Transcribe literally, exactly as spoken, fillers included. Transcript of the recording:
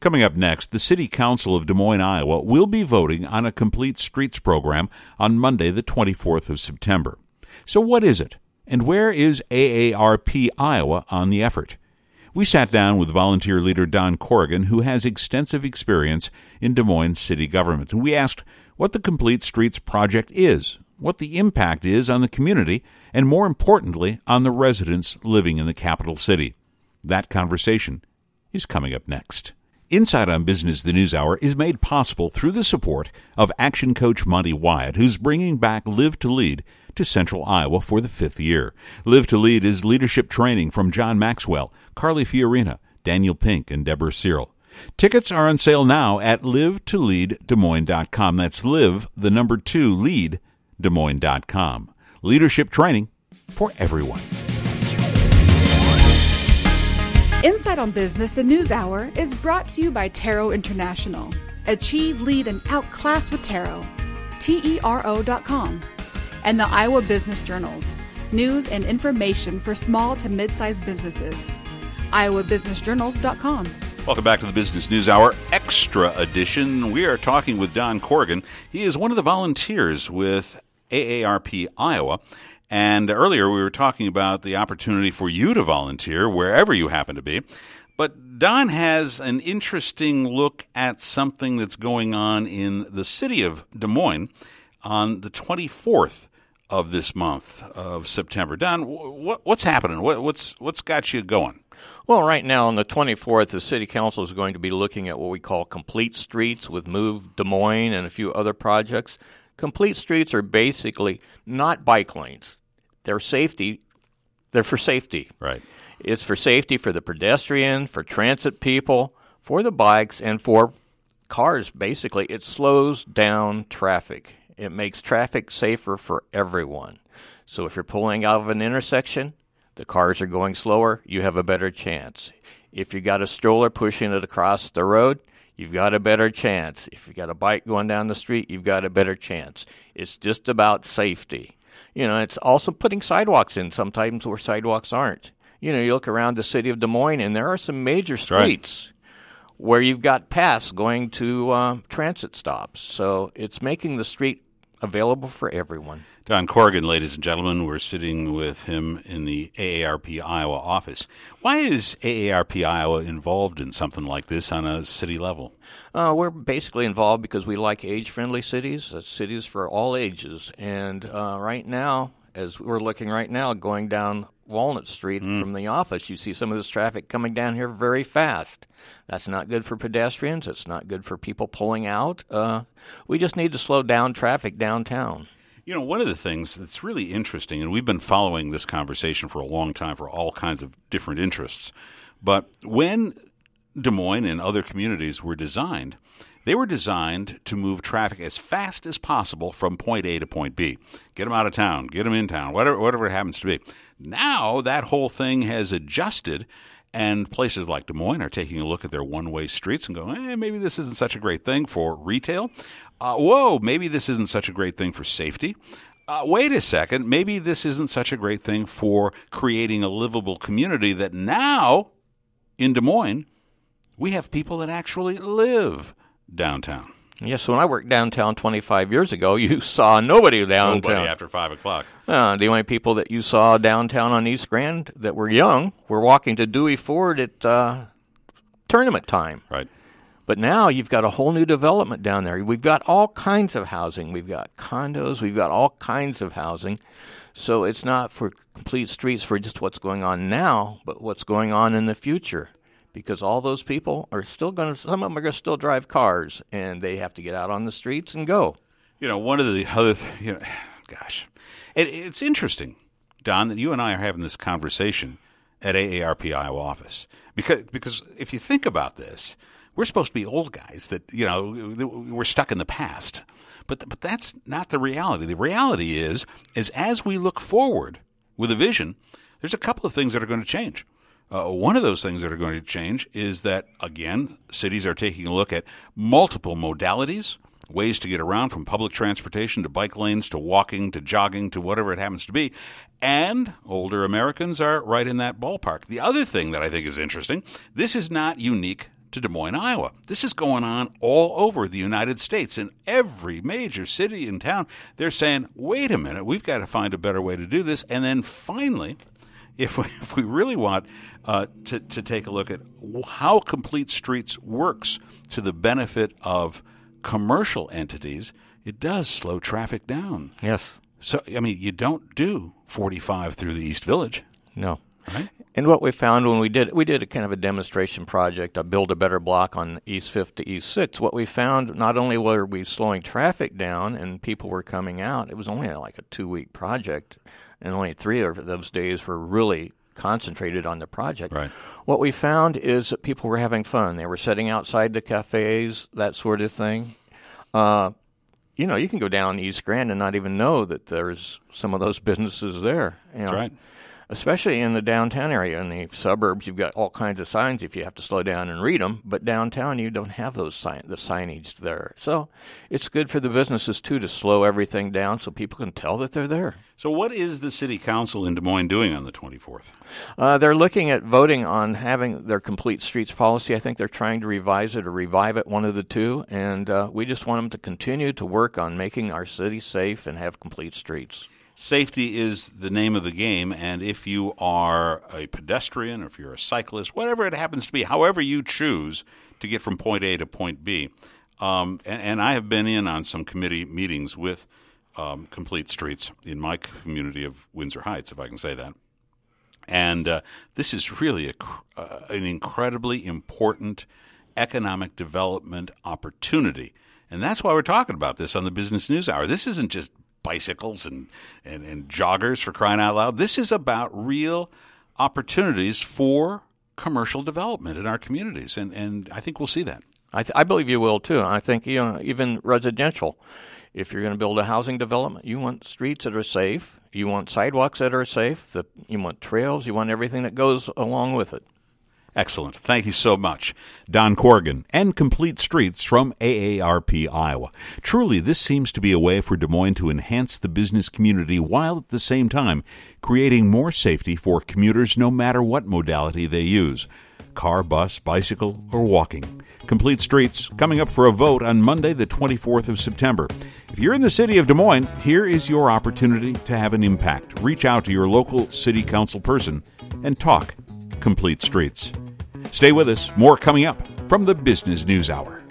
Coming up next, the City Council of Des Moines, Iowa will be voting on a Complete Streets program on Monday, the twenty-fourth of September. So what is it? And where is A A R P Iowa on the effort? We sat down with volunteer leader Don Corrigan, who has extensive experience in Des Moines city government. And we asked what the Complete Streets project is, what the impact is on the community, and more importantly, on the residents living in the capital city. That conversation is coming up next. Inside on Business, the News Hour is made possible through the support of Action Coach Monty Wyatt, who's bringing back Live to Lead to Central Iowa for the fifth year. Live to Lead is leadership training from John Maxwell, Carly Fiorina, Daniel Pink, and Deborah Cyril. Tickets are on sale now at live to lead des moines dot com. That's live, the number two, lead, des moines dot com. Leadership training for everyone. Inside on Business, the News Hour is brought to you by Tero International. Achieve, lead, and outclass with Tero. T E R O dot com. And the Iowa Business Journals. News and information for small to mid-sized businesses. iowa business journals dot com. Welcome back to the Business News Hour Extra Edition. We are talking with Don Corrigan. He is one of the volunteers with A A R P Iowa. And earlier we were talking about the opportunity for you to volunteer wherever you happen to be. But Don has an interesting look at something that's going on in the city of Des Moines on the twenty-fourth of this month of September. Don, what, what's happening? What, what's what's got you going? Well, right now on the twenty-fourth, the City Council is going to be looking at what we call Complete Streets with Move Des Moines and a few other projects. Complete Streets are basically not bike lanes. They're safety. They're for safety. Right. It's for safety for the pedestrian, for transit people, for the bikes, and for cars, basically. It slows down traffic. It makes traffic safer for everyone. So if you're pulling out of an intersection, the cars are going slower, you have a better chance. If you got a stroller pushing it across the road, you've got a better chance. If you got a bike going down the street, you've got a better chance. It's just about safety. You know, it's also putting sidewalks in sometimes where sidewalks aren't. You know, you look around the city of Des Moines, and there are some major streets right. where you've got paths going to uh, transit stops. So it's making the street available for everyone. Don Corrigan, ladies and gentlemen, we're sitting with him in the A A R P Iowa office. Why is A A R P Iowa involved in something like this on a city level? Uh, we're basically involved because we like age-friendly cities, uh, cities for all ages. And uh, right now, as we're looking right now, going down Walnut Street mm. from the office, you see some of this traffic coming down here very fast. That's not good for pedestrians. It's not good for people pulling out. Uh, we just need to slow down traffic downtown. You know, one of the things that's really interesting, and we've been following this conversation for a long time for all kinds of different interests, but when Des Moines and other communities were designed, they were designed to move traffic as fast as possible from point A to point B. Get them out of town, get them in town, whatever, whatever it happens to be. Now that whole thing has adjusted, and places like Des Moines are taking a look at their one-way streets and going, eh, maybe this isn't such a great thing for retail. Uh, whoa, maybe this isn't such a great thing for safety. Uh, wait a second, maybe this isn't such a great thing for creating a livable community that now, in Des Moines, we have people that actually live downtown. Yes, when I worked downtown twenty-five years ago, you saw nobody downtown. Nobody after five o'clock. Uh, the only people that you saw downtown on East Grand that were young were walking to Dewey Ford at uh, tournament time. Right. But now you've got a whole new development down there. We've got all kinds of housing. We've got condos. We've got all kinds of housing. So it's not for Complete Streets for just what's going on now, but what's going on in the future. Because all those people are still going to, some of them are going to still drive cars, and they have to get out on the streets and go. You know, one of the other, you know, gosh, it, it's interesting, Don, that you and I are having this conversation at A A R P Iowa office. Because, because if you think about this, we're supposed to be old guys that, you know, we're stuck in the past. But but that's not the reality. The reality is, is as we look forward with a vision, there's a couple of things that are going to change. Uh, one of those things that are going to change is that, again, cities are taking a look at multiple modalities, ways to get around from public transportation to bike lanes to walking to jogging to whatever it happens to be. And older Americans are right in that ballpark. The other thing that I think is interesting, this is not unique to Des Moines, Iowa. This is going on all over the United States. In every major city and town, they're saying, wait a minute, we've got to find a better way to do this. And then finally, if we, if we really want uh, to, to take a look at how Complete Streets works to the benefit of commercial entities, it does slow traffic down. Yes. So, I mean, you don't do forty-five through the East Village. No. Right? And what we found when we did, we did a kind of a demonstration project, a Build a Better block on East Fifth to East Sixth. What we found, not only were we slowing traffic down and people were coming out, it was only like a two-week project, and only three of those days were really concentrated on the project. Right. What we found is that people were having fun. They were sitting outside the cafes, that sort of thing. Uh, you know, you can go down East Grand and not even know that there's some of those businesses there. You know? That's right. Especially in the downtown area. In the suburbs, you've got all kinds of signs if you have to slow down and read them. But downtown, you don't have those sign the signage there. So it's good for the businesses, too, to slow everything down so people can tell that they're there. So what is the city council in Des Moines doing on the twenty-fourth? Uh, they're looking at voting on having their Complete Streets policy. I think they're trying to revise it or revive it, one of the two. And uh, we just want them to continue to work on making our city safe and have complete streets. Safety is the name of the game, and if you are a pedestrian, or if you're a cyclist, whatever it happens to be, however you choose to get from point A to point B, um, and, and I have been in on some committee meetings with um, Complete Streets in my community of Windsor Heights, if I can say that, and uh, this is really a, uh, an incredibly important economic development opportunity, and that's why we're talking about this on the Business News Hour. This isn't just bicycles and, and, and joggers, for crying out loud. This is about real opportunities for commercial development in our communities, and, and I think we'll see that. I, th- I believe you will, too. I think you know, even residential, if you're going to build a housing development, you want streets that are safe, you want sidewalks that are safe, the, you want trails, you want everything that goes along with it. Excellent. Thank you so much. Don Corrigan and Complete Streets from A A R P Iowa. Truly, this seems to be a way for Des Moines to enhance the business community while at the same time creating more safety for commuters no matter what modality they use. Car, bus, bicycle, or walking. Complete Streets coming up for a vote on Monday, the twenty-fourth of September. If you're in the city of Des Moines, here is your opportunity to have an impact. Reach out to your local city council person and talk Complete Streets. Stay with us. More coming up from the Business News Hour.